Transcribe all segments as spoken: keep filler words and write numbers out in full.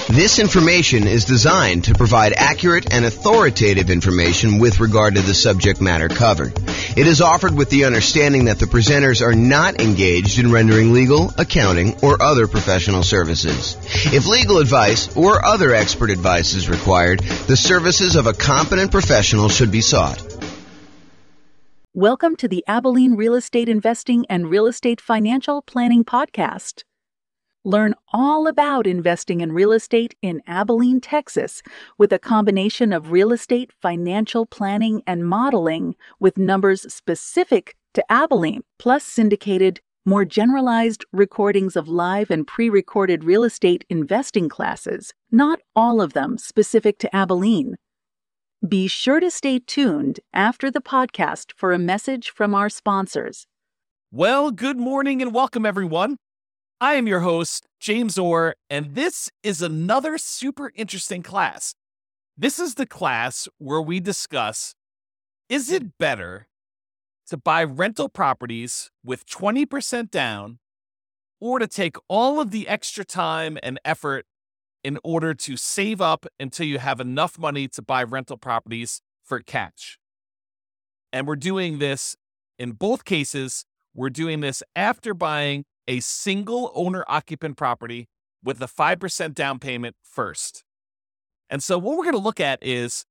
This information is designed to provide accurate and authoritative information with regard to the subject matter covered. It is offered with the understanding that the presenters are not engaged in rendering legal, accounting, or other professional services. If legal advice or other expert advice is required, the services of a competent professional should be sought. Welcome to the Abilene Real Estate Investing and Real Estate Financial Planning Podcast. Learn all about investing in real estate in Abilene, Texas, with a combination of real estate financial planning and modeling with numbers specific to Abilene, plus syndicated, more generalized recordings of live and pre-recorded real estate investing classes, not all of them specific to Abilene. Be sure to stay tuned after the podcast for a message from our sponsors. Well, good morning and welcome, everyone. I am your host, James Orr, and this is another super interesting class. This is the class where we discuss, is it better to buy rental properties with twenty percent down or to take all of the extra time and effort in order to save up until you have enough money to buy rental properties for cash? And we're doing this in both cases. We're doing this after buying a single owner occupant property with a five percent down payment first. And so what we're going to look at is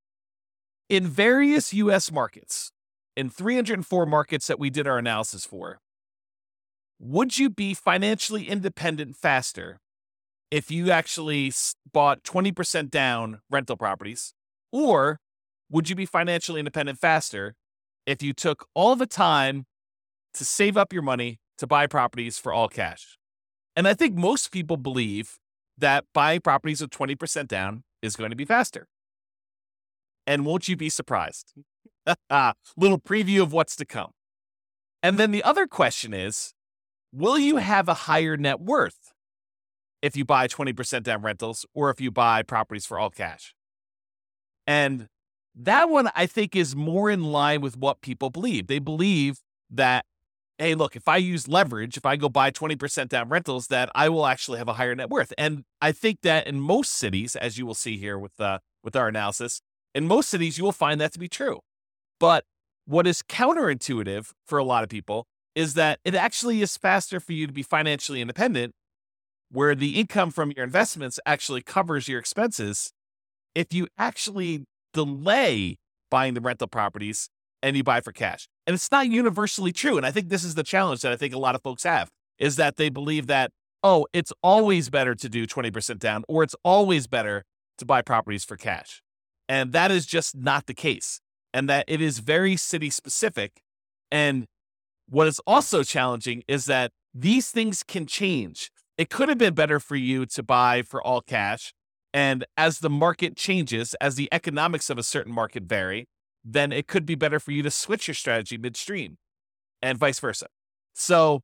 in various U S markets, in three hundred four markets that we did our analysis for, would you be financially independent faster if you actually bought twenty percent down rental properties? Or would you be financially independent faster if you took all the time to save up your money to buy properties for all cash? And I think most people believe that buying properties with twenty percent down is going to be faster. And won't you be surprised? Little preview of what's to come. And then the other question is, will you have a higher net worth if you buy twenty percent down rentals or if you buy properties for all cash? And that one, I think, is more in line with what people believe. They believe that, hey, look, if I use leverage, if I go buy twenty percent down rentals, that I will actually have a higher net worth. And I think that in most cities, as you will see here with uh, with our analysis, in most cities, you will find that to be true. But what is counterintuitive for a lot of people is that it actually is faster for you to be financially independent, where the income from your investments actually covers your expenses, if you actually delay buying the rental properties and you buy for cash. And it's not universally true. And I think this is the challenge that I think a lot of folks have, is that they believe that, oh, it's always better to do twenty percent down, or it's always better to buy properties for cash. And that is just not the case. And that it is very city specific. And what is also challenging is that these things can change. It could have been better for you to buy for all cash. And as the market changes, as the economics of a certain market vary, then it could be better for you to switch your strategy midstream and vice versa. So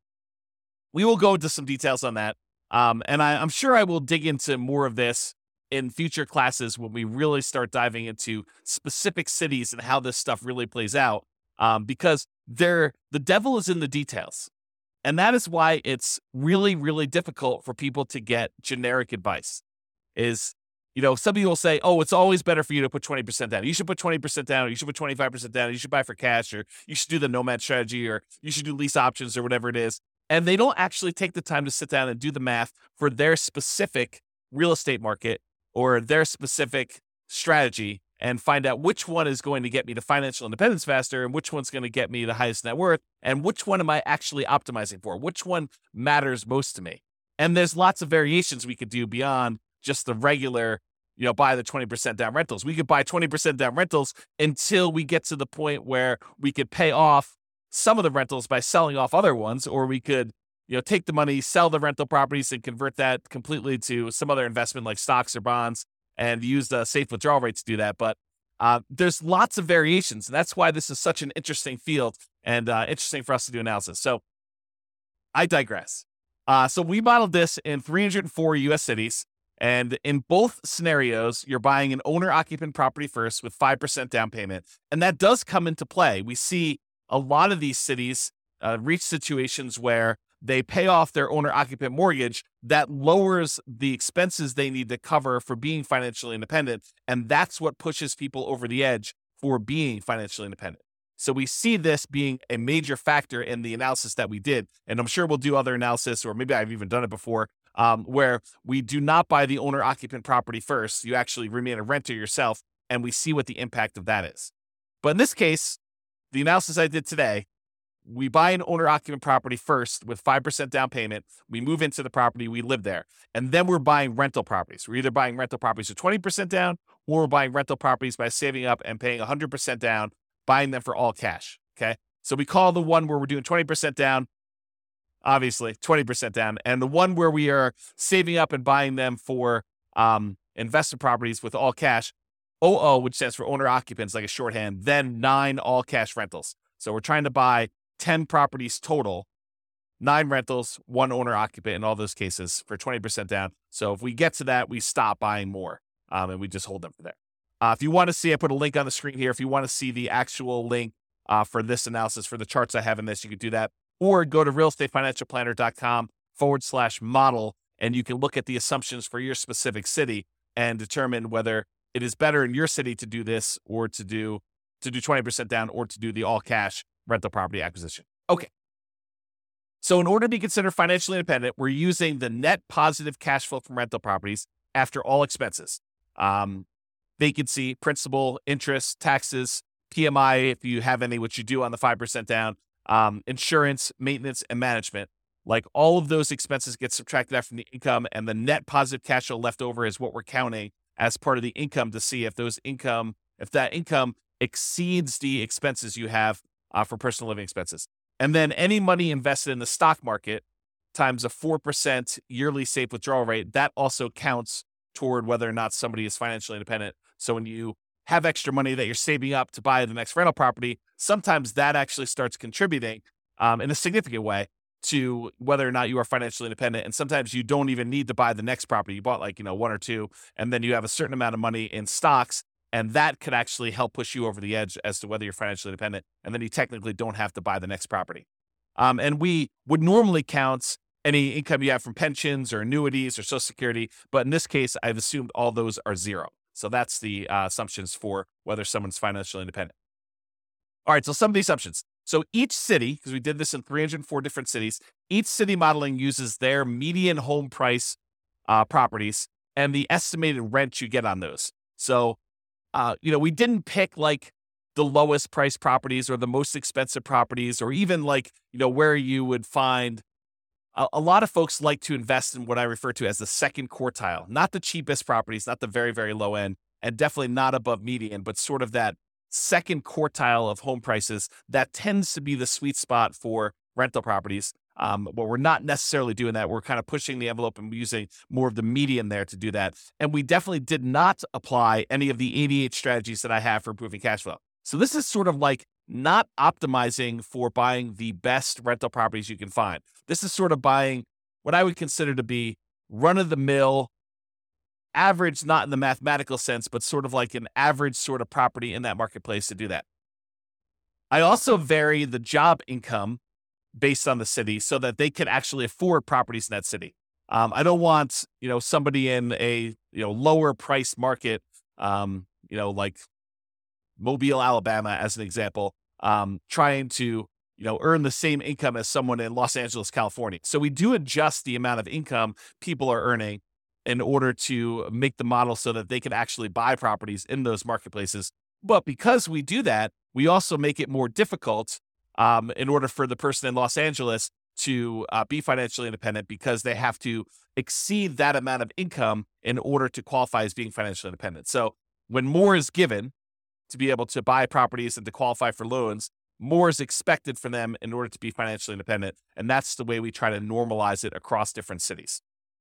we will go into some details on that. Um, and I, I'm sure I will dig into more of this in future classes when we really start diving into specific cities and how this stuff really plays out. Um, because there, the devil is in the details. And that is why it's really, really difficult for people to get generic advice. Is, you know, some people will say, oh, it's always better for you to put twenty percent down. You should put twenty percent down, or you should put twenty-five percent down, or you should buy for cash, or you should do the nomad strategy, or you should do lease options, or whatever it is. And they don't actually take the time to sit down and do the math for their specific real estate market or their specific strategy and find out which one is going to get me to financial independence faster and which one's going to get me the highest net worth and which one am I actually optimizing for? Which one matters most to me? And there's lots of variations we could do beyond just the regular, you know, buy the twenty percent down rentals. We could buy twenty percent down rentals until we get to the point where we could pay off some of the rentals by selling off other ones, or we could, you know, take the money, sell the rental properties and convert that completely to some other investment like stocks or bonds and use the safe withdrawal rate to do that. But uh, there's lots of variations. And that's why this is such an interesting field and uh, interesting for us to do analysis. So I digress. Uh, so we modeled this in three hundred four U S cities. And in both scenarios, you're buying an owner-occupant property first with five percent down payment. And that does come into play. We see a lot of these cities uh, reach situations where they pay off their owner-occupant mortgage, that lowers the expenses they need to cover for being financially independent, and that's what pushes people over the edge for being financially independent. So we see this being a major factor in the analysis that we did, and I'm sure we'll do other analysis, or maybe I've even done it before, um, where we do not buy the owner-occupant property first. You actually remain a renter yourself, and we see what the impact of that is. But in this case, the analysis I did today, we buy an owner-occupant property first with five percent down payment. We move into the property, we live there. And then we're buying rental properties. We're either buying rental properties with twenty percent down, or we're buying rental properties by saving up and paying one hundred percent down, buying them for all cash, okay? So we call the one where we're doing twenty percent down, obviously, twenty percent down. And the one where we are saving up and buying them for um, investment properties with all cash, O O, which stands for owner-occupants, like a shorthand, then nine all-cash rentals. So we're trying to buy ten properties total, nine rentals, one owner-occupant in all those cases for twenty percent down. So if we get to that, we stop buying more, um, and we just hold them for there. Uh, if you want to see, I put a link on the screen here. If you want to see the actual link uh, for this analysis, for the charts I have in this, you can do that. Or go to realestateFinancialPlanner.com forward slash model, and you can look at the assumptions for your specific city and determine whether it is better in your city to do this or to do to do twenty percent down or to do the all-cash rental property acquisition. Okay. So in order to be considered financially independent, we're using the net positive cash flow from rental properties after all expenses. Um, vacancy, principal, interest, taxes, P M I, if you have any, which you do on the five percent down, um, insurance, maintenance, and management. Like all of those expenses get subtracted out from the income, and the net positive cash flow left over is what we're counting as part of the income to see if those income, if that income exceeds the expenses you have uh, for personal living expenses. And then any money invested in the stock market times a four percent yearly safe withdrawal rate, that also counts toward whether or not somebody is financially independent. So when you have extra money that you're saving up to buy the next rental property, sometimes that actually starts contributing um, in a significant way to whether or not you are financially independent. And sometimes you don't even need to buy the next property. You bought like, you know, one or two, and then you have a certain amount of money in stocks, and that could actually help push you over the edge as to whether you're financially independent. And then you technically don't have to buy the next property. Um, and we would normally count any income you have from pensions or annuities or Social Security. But in this case, I've assumed all those are zero. So that's the uh, assumptions for whether someone's financially independent. All right, so some of the assumptions. So each city, because we did this in three hundred four different cities, each city modeling uses their median home price uh, properties and the estimated rent you get on those. So, uh, you know, we didn't pick like the lowest price properties or the most expensive properties, or even like, you know, where you would find a, a lot of folks like to invest in what I refer to as the second quartile, not the cheapest properties, not the very, very low end, and definitely not above median, but sort of that second quartile of home prices. That tends to be the sweet spot for rental properties. Um, but we're not necessarily doing that. We're kind of pushing the envelope and using more of the median there to do that. And we definitely did not apply any of the eighty-eight strategies that I have for improving cash flow. So this is sort of like not optimizing for buying the best rental properties you can find. This is sort of buying what I would consider to be run-of-the-mill, average, not in the mathematical sense, but sort of like an average sort of property in that marketplace to do that. I also vary the job income based on the city so that they can actually afford properties in that city. Um, I don't want, you know, somebody in a, you know, lower price market, um, you know, like Mobile, Alabama, as an example, um, trying to, you know, earn the same income as someone in Los Angeles, California. So we do adjust the amount of income people are earning in order to make the model so that they can actually buy properties in those marketplaces. But because we do that, we also make it more difficult um, in order for the person in Los Angeles to uh, be financially independent, because they have to exceed that amount of income in order to qualify as being financially independent. So when more is given to be able to buy properties and to qualify for loans, more is expected from them in order to be financially independent. And that's the way we try to normalize it across different cities.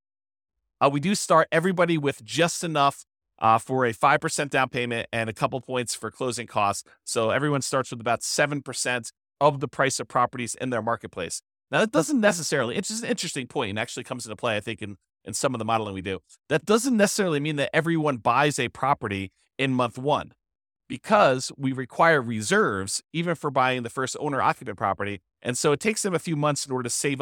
Uh, we do start everybody with just enough uh, for a five percent down payment and a couple points for closing costs. So everyone starts with about seven percent of the price of properties in their marketplace. Now, that doesn't necessarily, it's just an interesting point and actually comes into play, I think, in, in some of the modeling we do. That doesn't necessarily mean that everyone buys a property in month one, because we require reserves even for buying the first owner-occupant property. And so it takes them a few months in order to save up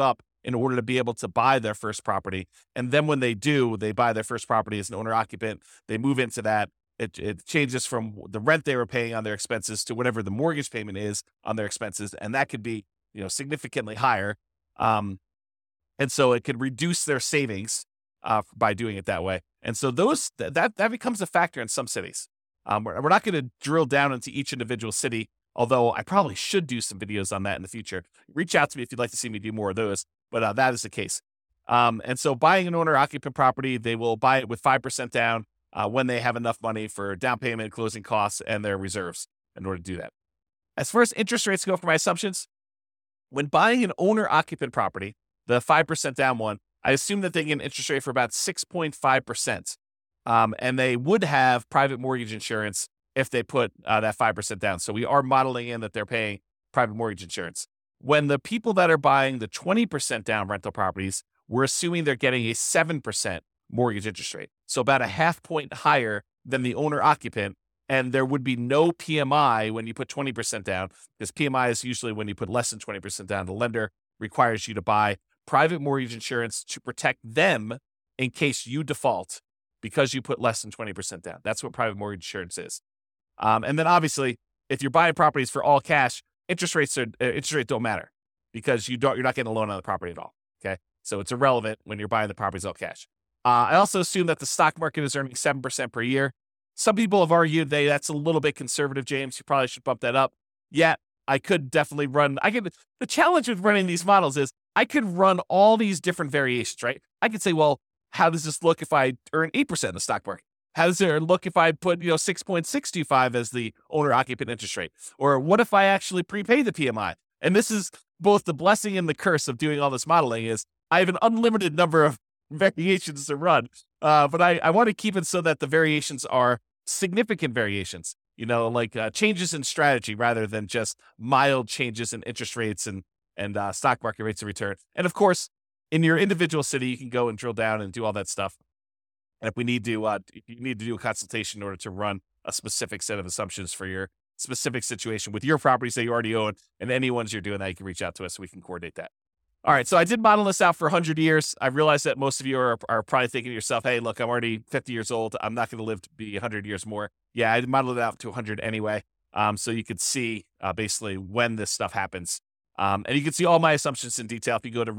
in order to be able to buy their first property. And then when they do, they buy their first property as an owner occupant, they move into that. It, it changes from the rent they were paying on their expenses to whatever the mortgage payment is on their expenses. And that could be, you know, significantly higher. Um, and so it could reduce their savings uh, by doing it that way. And so those that that becomes a factor in some cities. Um, we're, we're not going to drill down into each individual city, although I probably should do some videos on that in the future. Reach out to me if you'd like to see me do more of those, but uh, that is the case. Um, and so buying an owner-occupant property, they will buy it with five percent down uh, when they have enough money for down payment, closing costs, and their reserves in order to do that. As far as interest rates go for my assumptions, when buying an owner-occupant property, the five percent down one, I assume that they get an interest rate for about six point five percent. Um, and they would have private mortgage insurance if they put uh, that five percent down. So we are modeling in that they're paying private mortgage insurance. When the people that are buying the twenty percent down rental properties, we're assuming they're getting a seven percent mortgage interest rate. So about a half point higher than the owner occupant. And there would be no P M I when you put twenty percent down, because P M I is usually when you put less than twenty percent down. The lender requires you to buy private mortgage insurance to protect them in case you default because you put less than twenty percent down. That's what private mortgage insurance is. Um, and then obviously, if you're buying properties for all cash, interest rates are uh, interest rates don't matter because you don't you're not getting a loan on the property at all. Okay, so it's irrelevant when you're buying the properties all cash. Uh, I also assume that the stock market is earning seven percent per year. Some people have argued they that's a little bit conservative, James. You probably should bump that up. Yeah, I could definitely run. I could. The challenge with running these models is I could run all these different variations, right? I could say, well, how does this look if I earn eight percent in the stock market? How does it look if I put, you know, six point six two five as the owner-occupant interest rate? Or what if I actually prepay the P M I? And this is both the blessing and the curse of doing all this modeling is I have an unlimited number of variations to run. Uh, but I, I want to keep it so that the variations are significant variations, you know, like uh, changes in strategy rather than just mild changes in interest rates and, and uh, stock market rates of return. And of course, in your individual city, you can go and drill down and do all that stuff. And if we need to, uh, if you need to do a consultation in order to run a specific set of assumptions for your specific situation with your properties that you already own and any ones you're doing that, you can reach out to us so we can coordinate that. All right, so I did model this out for one hundred years. I realize that most of you are, are probably thinking to yourself, hey, look, I'm already fifty years old. I'm not going to live to be one hundred years more. Yeah, I modeled it out to one hundred anyway, um, so you could see uh, basically when this stuff happens. Um, and you can see all my assumptions in detail if you go to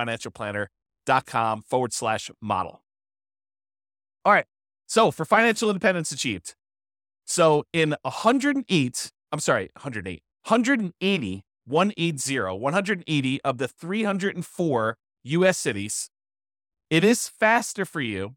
realestateFinancialPlanner.com forward slash model. All right, so for financial independence achieved. So in one hundred eight, I'm sorry, one hundred eight, one hundred eighty, one eighty, one hundred eighty of the three hundred four U S cities, it is faster for you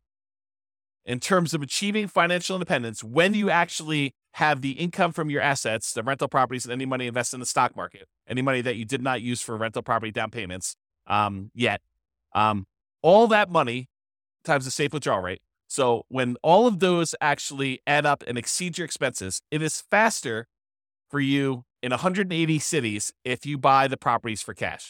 in terms of achieving financial independence when you actually have the income from your assets, the rental properties, and any money invested in the stock market, any money that you did not use for rental property down payments um, yet. Um, all that money times the safe withdrawal rate. So when all of those actually add up and exceed your expenses, it is faster for you in one hundred eighty cities if you buy the properties for cash.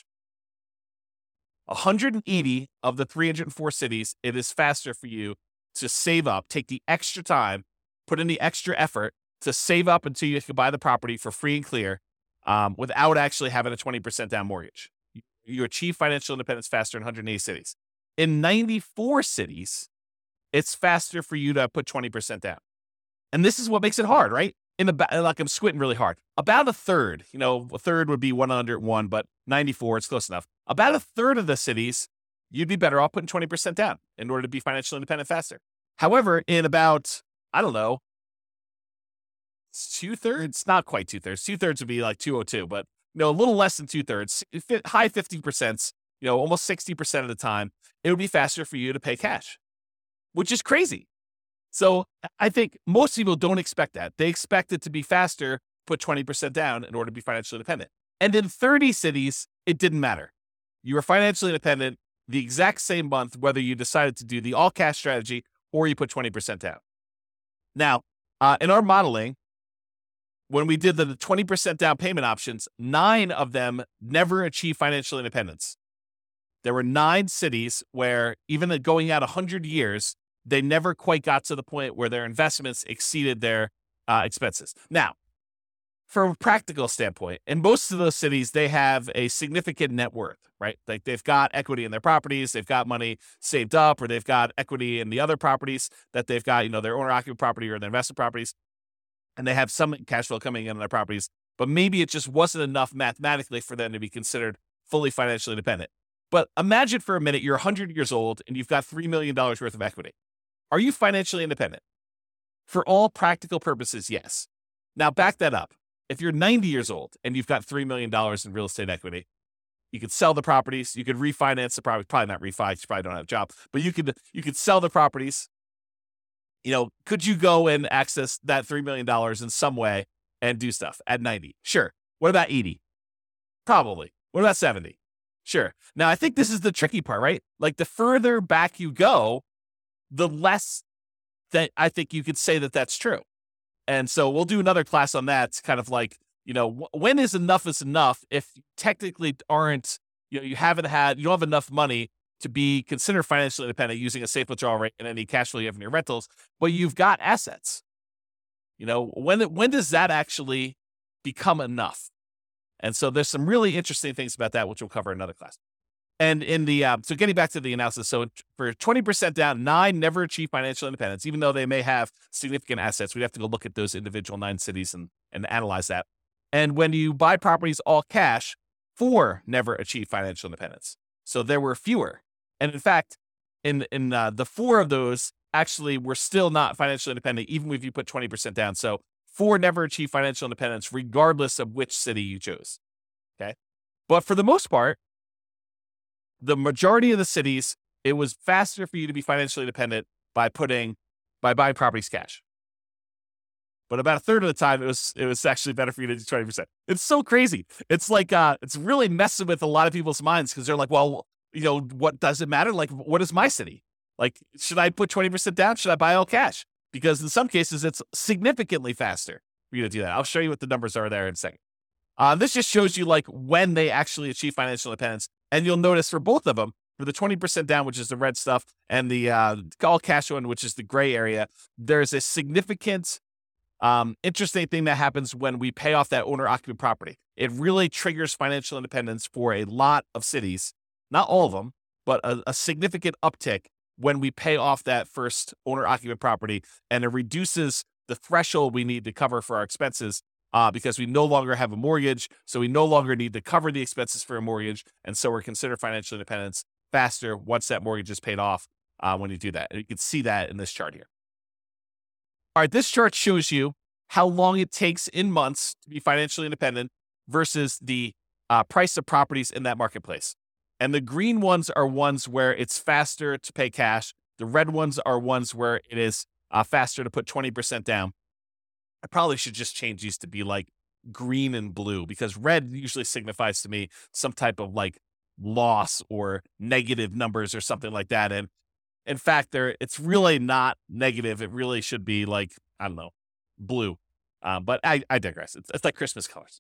one hundred eighty of the three hundred four cities, it is faster for you to save up, take the extra time, put in the extra effort to save up until you can buy the property for free and clear um, without actually having a twenty percent down mortgage. You, you achieve financial independence faster in one hundred eighty cities. In ninety-four cities, it's faster for you to put twenty percent down. And this is what makes it hard, right? In the like I'm squinting really hard. About a third, you know, a third would be one hundred one, but ninety-four, it's close enough. About a third of the cities, you'd be better off putting twenty percent down in order to be financially independent faster. However, in about, I don't know, two thirds, not quite two thirds. Two thirds would be like two oh two, but you know, a little less than two thirds, high fifty percent, you know, almost sixty percent of the time, it would be faster for you to pay cash, which is crazy. So I think most people don't expect that. They expect it to be faster, put twenty percent down in order to be financially independent. And in thirty cities, it didn't matter. You were financially independent the exact same month, whether you decided to do the all cash strategy or you put twenty percent down. Now, uh, in our modeling, when we did the twenty percent down payment options, nine of them never achieved financial independence. There were nine cities where even going out one hundred years, they never quite got to the point where their investments exceeded their uh, expenses. Now, from a practical standpoint, in most of those cities, they have a significant net worth, right? Like they've got equity in their properties, they've got money saved up, or they've got equity in the other properties that they've got, you know, their owner-occupied property or their investment properties, and they have some cash flow coming in on their properties, but maybe it just wasn't enough mathematically for them to be considered fully financially independent. But imagine for a minute, you're one hundred years old and you've got three million dollars worth of equity. Are you financially independent? For all practical purposes, yes. Now back that up. If you're ninety years old and you've got three million dollars in real estate equity, you could sell the properties, you could refinance the property, probably not refi, you probably don't have a job, but you could you could sell the properties. You know, could you go and access that three million dollars in some way and do stuff at ninety? Sure. What about eighty? Probably. What about seventy? Sure. Now, I think this is the tricky part, right? Like the further back you go, the less that I think you could say that that's true. And so we'll do another class on that. It's kind of like, you know, when is enough is enough if you technically aren't, you know, you haven't had, you don't have enough money to be considered financially independent using a safe withdrawal rate and any cash flow you have in your rentals, but you've got assets. You know, when when does that actually become enough? And so there's some really interesting things about that, which we'll cover in another class. And in the, uh, so getting back to the analysis, so for twenty percent down, nine never achieve financial independence, even though they may have significant assets. We'd have to go look at those individual nine cities and, and analyze that. And when you buy properties all cash, four never achieve financial independence. So there were fewer. And in fact, in, in uh, the four of those actually were still not financially independent, even if you put twenty percent down. So four never achieve financial independence, regardless of which city you chose. Okay. But for the most part, the majority of the cities, it was faster for you to be financially independent by putting, by buying properties cash. But about a third of the time, it was it was actually better for you to do twenty percent. It's so crazy. It's like, uh, it's really messing with a lot of people's minds because they're like, well, you know, what does it matter? Like, what is my city? Like, should I put twenty percent down? Should I buy all cash? Because in some cases, it's significantly faster for you to do that. I'll show you what the numbers are there in a second. Uh, this just shows you like when they actually achieve financial independence. And you'll notice for both of them, for the twenty percent down, which is the red stuff, and the uh, all cash one, which is the gray area, there's a significant, um, interesting thing that happens when we pay off that owner-occupied property. It really triggers financial independence for a lot of cities, not all of them, but a, a significant uptick when we pay off that first owner-occupied property, and it reduces the threshold we need to cover for our expenses uh, because we no longer have a mortgage, so we no longer need to cover the expenses for a mortgage, and so we're considered financial independence faster once that mortgage is paid off uh, when you do that. And you can see that in this chart here. All right, this chart shows you how long it takes in months to be financially independent versus the uh, price of properties in that marketplace. And the green ones are ones where it's faster to pay cash. The red ones are ones where it is uh, faster to put twenty percent down. I probably should just change these to be like green and blue because red usually signifies to me some type of like loss or negative numbers or something like that. And in fact, there it's really not negative. It really should be like, I don't know, blue. Um, but I, I digress. It's, it's like Christmas colors.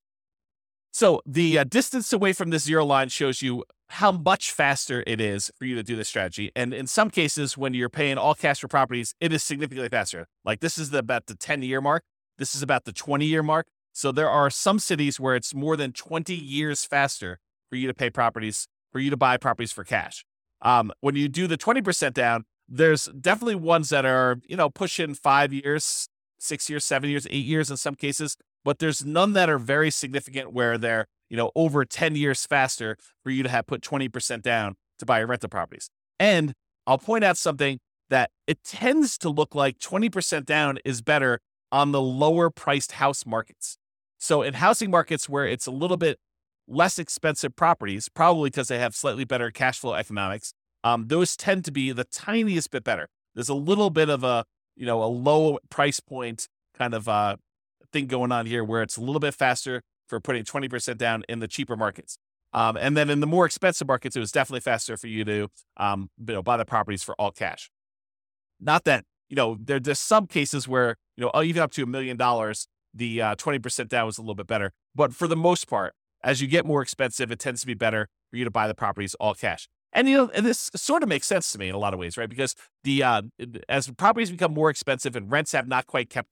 So the uh, distance away from the zero line shows you how much faster it is for you to do this strategy. And in some cases, when you're paying all cash for properties, it is significantly faster. Like this is the, about the ten-year mark. This is about the twenty-year mark. So there are some cities where it's more than twenty years faster for you to pay properties, for you to buy properties for cash. Um, when you do the twenty percent down, there's definitely ones that are, you know, pushing five years, six years, seven years, eight years in some cases. But there's none that are very significant where they're, you know, over ten years faster for you to have put twenty percent down to buy your rental properties. And I'll point out something that it tends to look like twenty percent down is better on the lower priced house markets. So in housing markets where it's a little bit less expensive properties, probably because they have slightly better cash flow economics, um, those tend to be the tiniest bit better. There's a little bit of a, you know, a low price point kind of uh, thing going on here where it's a little bit faster for putting twenty percent down in the cheaper markets. Um, and then in the more expensive markets, it was definitely faster for you to um, you know, buy the properties for all cash. Not that, you know, there, there's some cases where, you know, even up to a million dollars, the uh, twenty percent down was a little bit better. But for the most part, as you get more expensive, it tends to be better for you to buy the properties all cash. And, you know, and this sort of makes sense to me in a lot of ways, right? Because the uh, as properties become more expensive and rents have not quite kept up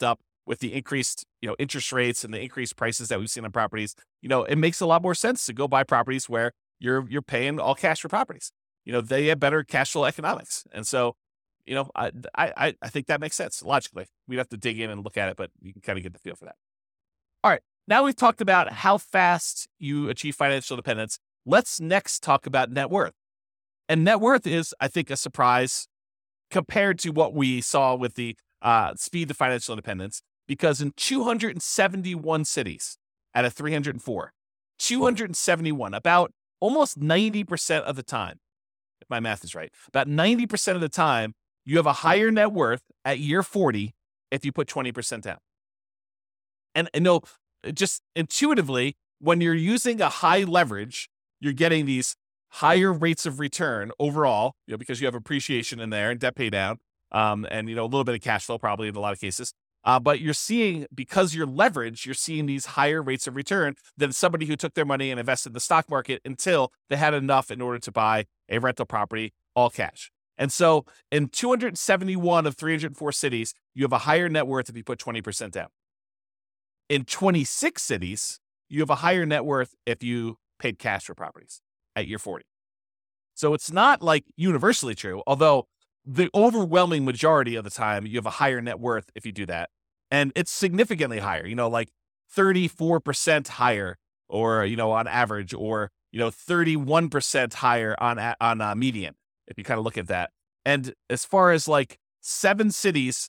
with the increased, you know, interest rates and the increased prices that we've seen on properties, you know, it makes a lot more sense to go buy properties where you're you're paying all cash for properties. You know, they have better cash flow economics. And so, you know, I I I think that makes sense logically. We'd have to dig in and look at it, but you can kind of get the feel for that. All right. Now we've talked about how fast you achieve financial independence. Let's next talk about net worth. And net worth is, I think, a surprise compared to what we saw with the uh, speed to financial independence, because in two hundred seventy-one cities out of three hundred four, two hundred seventy-one, about almost ninety percent of the time, if my math is right, about ninety percent of the time, you have a higher net worth at year forty if you put twenty percent down. And I know, just intuitively, when you're using a high leverage, you're getting these higher rates of return overall, you know, because you have appreciation in there and debt pay down, um, and, you know, a little bit of cash flow probably in a lot of cases. Uh, but you're seeing, because you're leveraged, you're seeing these higher rates of return than somebody who took their money and invested in the stock market until they had enough in order to buy a rental property all cash. And so in two hundred seventy-one of three hundred four cities, you have a higher net worth if you put twenty percent down. In twenty-six cities, you have a higher net worth if you paid cash for properties at year forty. So it's not like universally true, although the overwhelming majority of the time, you have a higher net worth if you do that. And it's significantly higher, you know, like thirty-four percent higher, or, you know, on average, or, you know, thirty-one percent higher on, on uh, median, if you kind of look at that. And as far as like seven cities,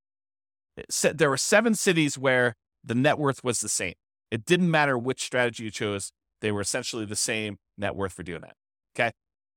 there were seven cities where the net worth was the same. It didn't matter which strategy you chose. They were essentially the same net worth for doing that. Okay.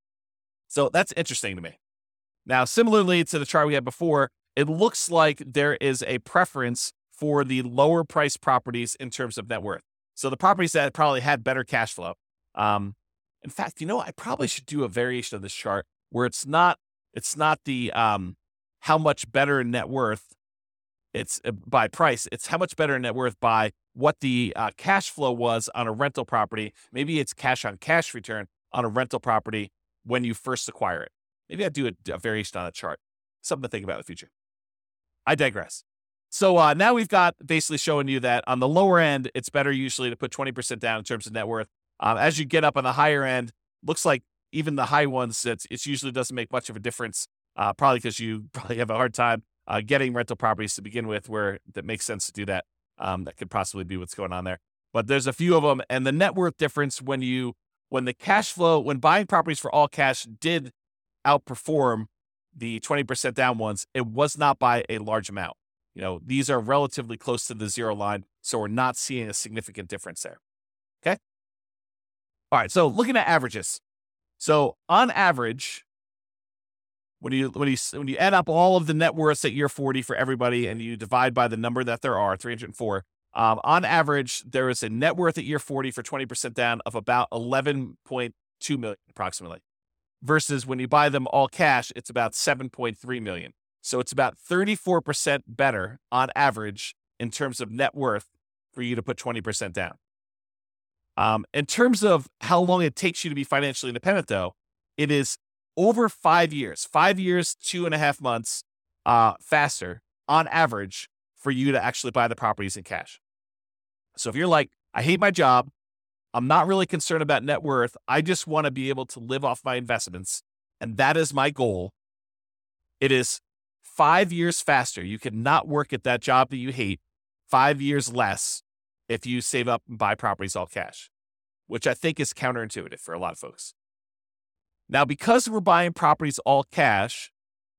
So that's interesting to me. Now, similarly to the chart we had before, it looks like there is a preference for the lower price properties in terms of net worth. So the properties that probably had better cash flow. Um, in fact, you know, I probably should do a variation of this chart where it's not, it's not the, um, how much better net worth it's uh, by price. It's how much better net worth by what the uh, cash flow was on a rental property. Maybe it's cash on cash return on a rental property when you first acquire it. Maybe I'd do a, a variation on a chart. Something to think about in the future. I digress. So uh, now we've got basically showing you that on the lower end, it's better usually to put twenty percent down in terms of net worth. Um, as you get up on the higher end, looks like even the high ones, it's, it usually doesn't make much of a difference, uh, probably because you probably have a hard time uh, getting rental properties to begin with where that makes sense to do that. Um, that could possibly be what's going on there. But there's a few of them. And the net worth difference when you, when the cash flow, when buying properties for all cash did outperform the twenty percent down ones, it was not by a large amount. You know, these are relatively close to the zero line, so we're not seeing a significant difference there. Okay? All right, so looking at averages. So on average, when you when you when you add up all of the net worths at year forty for everybody and you divide by the number that there are, three hundred four, um, on average, there is a net worth at year forty for twenty percent down of about eleven point two million approximately. Versus when you buy them all cash, it's about seven point three million. So it's about thirty-four percent better on average in terms of net worth for you to put twenty percent down. Um, in terms of how long it takes you to be financially independent, though, it is over five years, five years, two and a half months uh, faster on average for you to actually buy the properties in cash. So if you're like, I hate my job, I'm not really concerned about net worth, I just want to be able to live off my investments, and that is my goal, it is five years faster. You cannot work at that job that you hate five years less if you save up and buy properties all cash, which I think is counterintuitive for a lot of folks. Now, because we're buying properties all cash,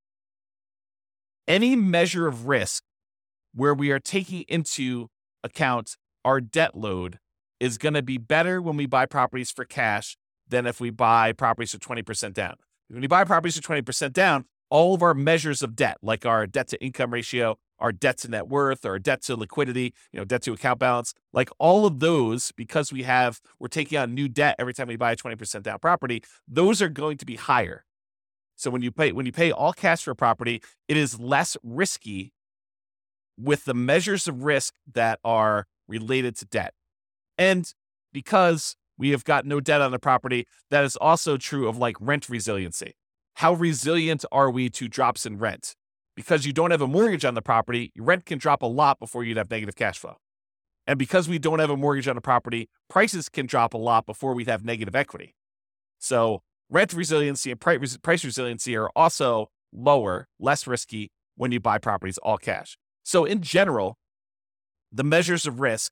any measure of risk where we are taking into account our debt load is going to be better when we buy properties for cash than if we buy properties for twenty percent down. When you buy properties for twenty percent down, all of our measures of debt, like our debt to income ratio, our debt to net worth, or debt to liquidity, you know, debt to account balance, like all of those, because we have, we're taking on new debt every time we buy a twenty percent down property, those are going to be higher. So when you pay, when you pay all cash for a property, it is less risky with the measures of risk that are related to debt. And because we have got no debt on the property, that is also true of like rent resiliency. How resilient are we to drops in rent? because you don't have a mortgage on the property, your rent can drop a lot before you'd have negative cash flow. And because we don't have a mortgage on the property, prices can drop a lot before we'd have negative equity. So rent resiliency and price resiliency are also lower, less risky when you buy properties all cash. So in general, the measures of risk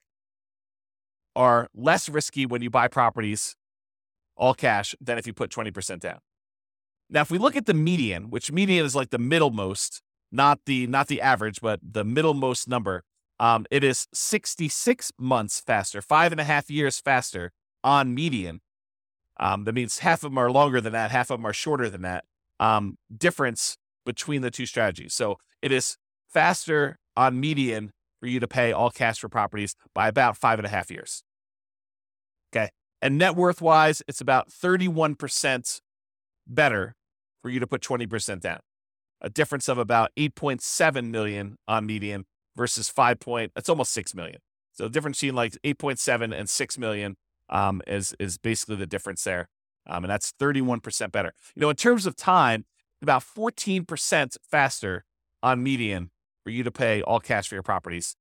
are less risky when you buy properties all cash than if you put twenty percent down. Now, if we look at the median, which median is like the middlemost, not the not the average, but the middlemost number, um, it is sixty-six months faster, five and a half years faster on median. Um, that means half of them are longer than that, half of them are shorter than that. Um, difference between the two strategies. So it is faster on median for you to pay all cash for properties by about five and a half years. Okay. And net worth wise, it's about thirty-one percent better for you to put twenty percent down. A difference of about eight point seven million on median versus five point, it's almost six million. So the difference between like eight point seven and six million um, is, is basically the difference there. Um, and that's thirty-one percent better. You know, in terms of time, about fourteen percent faster on median for you to pay all cash for your properties.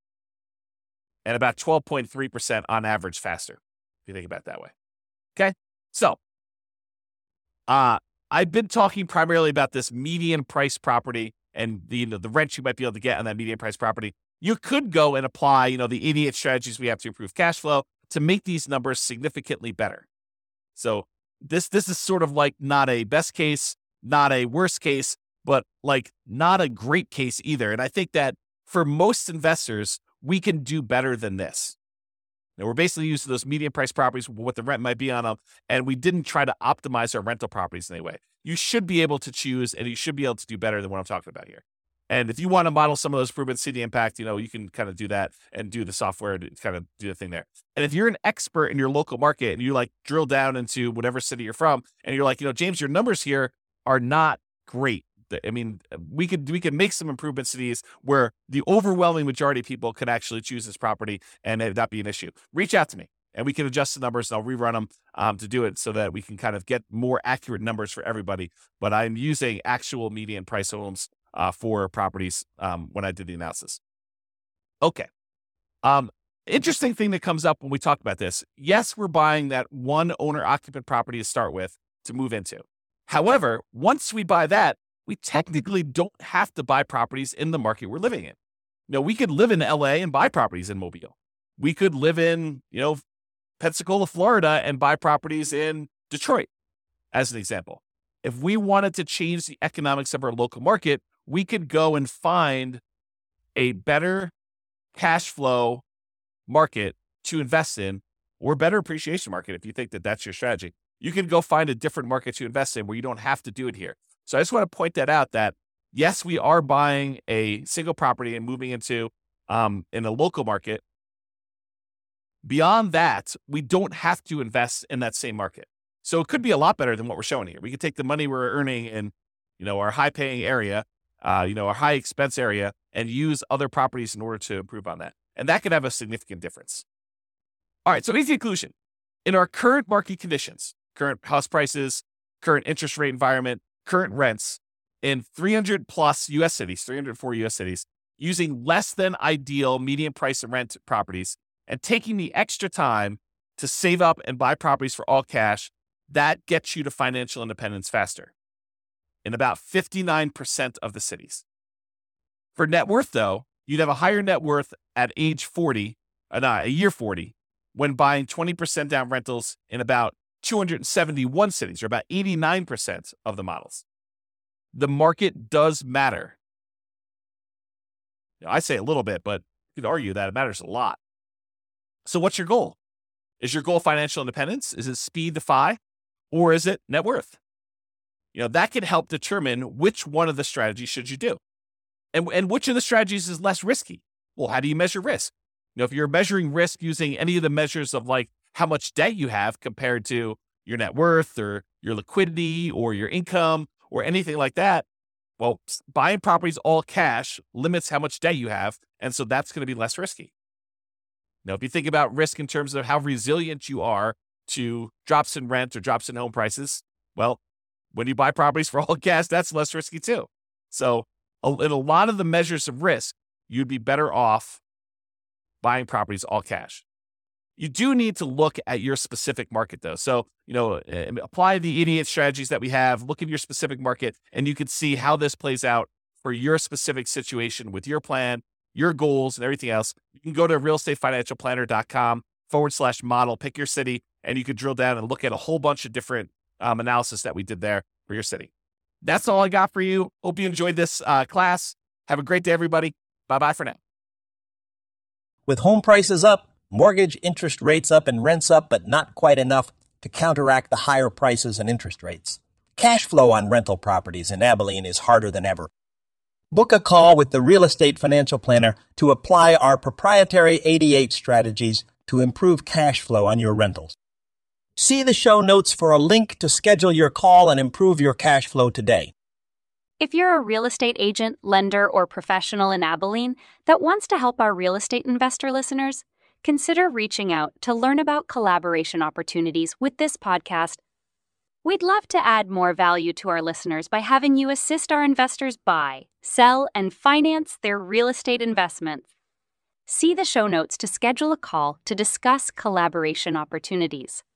And about twelve point three percent on average faster, if you think about it that way. Okay. So, uh, I've been talking primarily about this median price property and the, you know, the rent you might be able to get on that median price property. You could go and apply, you know, the eighty-eight strategies we have to improve cash flow to make these numbers significantly better. So this, this is sort of like not a best case, not a worst case, but like not a great case either. And I think that for most investors, we can do better than this. Now, we're basically using those median price properties, what the rent might be on them, and we didn't try to optimize our rental properties in any way. You should be able to choose, and you should be able to do better than what I'm talking about here. And if you want to model some of those improvements, see the impact, you know, you can kind of do that and do the software to kind of do the thing there. And if you're an expert in your local market and you like drill down into whatever city you're from, and you're like, you know, James, your numbers here are not great. I mean, we could we could make some improvements to these where the overwhelming majority of people could actually choose this property and it not be an issue. Reach out to me and we can adjust the numbers and I'll rerun them um, to do it so that we can kind of get more accurate numbers for everybody. But I'm using actual median price homes uh, for properties um, when I did the analysis. Okay. Um, interesting thing that comes up when we talk about this. Yes, we're buying that one owner occupant property to start with to move into. However, once we buy that, we technically don't have to buy properties in the market we're living in. You know, we could live in L A and buy properties in Mobile. We could live in, you know, Pensacola, Florida and buy properties in Detroit, as an example. If we wanted to change the economics of our local market, we could go and find a better cash flow market to invest in or better appreciation market if you think that that's your strategy. You can go find a different market to invest in where you don't have to do it here. So I just want to point that out that, yes, we are buying a single property and moving into um, in a local market. Beyond that, we don't have to invest in that same market. So it could be a lot better than what we're showing here. We could take the money we're earning in, you know, our high paying area, uh, you know, our high expense area and use other properties in order to improve on that. And that could have a significant difference. All right. So here's the conclusion. In our current market conditions, current house prices, current interest rate environment, current rents in three hundred plus U S cities, three hundred four U S cities, using less than ideal median price and rent properties and taking the extra time to save up and buy properties for all cash, that gets you to financial independence faster in about fifty-nine percent of the cities. For net worth, though, you'd have a higher net worth at age forty, uh, not a year forty, when buying twenty percent down rentals in about two hundred seventy-one cities, or about eighty-nine percent of the models. The market does matter. Now, I say a little bit, but you could argue that it matters a lot. So what's your goal? Is your goal financial independence? Is it speed to F I? Or is it net worth? You know, that can help determine which one of the strategies should you do. And, and which of the strategies is less risky? Well, how do you measure risk? You know, if you're measuring risk using any of the measures of like how much debt you have compared to your net worth or your liquidity or your income or anything like that, well, buying properties all cash limits how much debt you have. And so that's going to be less risky. Now, if you think about risk in terms of how resilient you are to drops in rent or drops in home prices, well, when you buy properties for all cash, that's less risky too. So a- in a lot of the measures of risk, you'd be better off buying properties all cash. You do need to look at your specific market, though. So, you know, uh, apply the eighty-eight strategies that we have, look at your specific market, and you can see how this plays out for your specific situation with your plan, your goals, and everything else. You can go to realestatefinancialplanner.com forward slash model, pick your city, and you could drill down and look at a whole bunch of different um, analysis that we did there for your city. That's all I got for you. Hope you enjoyed this uh, class. Have a great day, everybody. Bye-bye for now. With home prices up, mortgage interest rates up, and rents up, but not quite enough to counteract the higher prices and interest rates. Cash flow on rental properties in Abilene is harder than ever. Book a call with the Real Estate Financial Planner to apply our proprietary eighty-eight strategies to improve cash flow on your rentals. See the show notes for a link to schedule your call and improve your cash flow today. If you're a real estate agent, lender, or professional in Abilene that wants to help our real estate investor listeners, consider reaching out to learn about collaboration opportunities with this podcast. We'd love to add more value to our listeners by having you assist our investors buy, sell, and finance their real estate investments. See the show notes to schedule a call to discuss collaboration opportunities.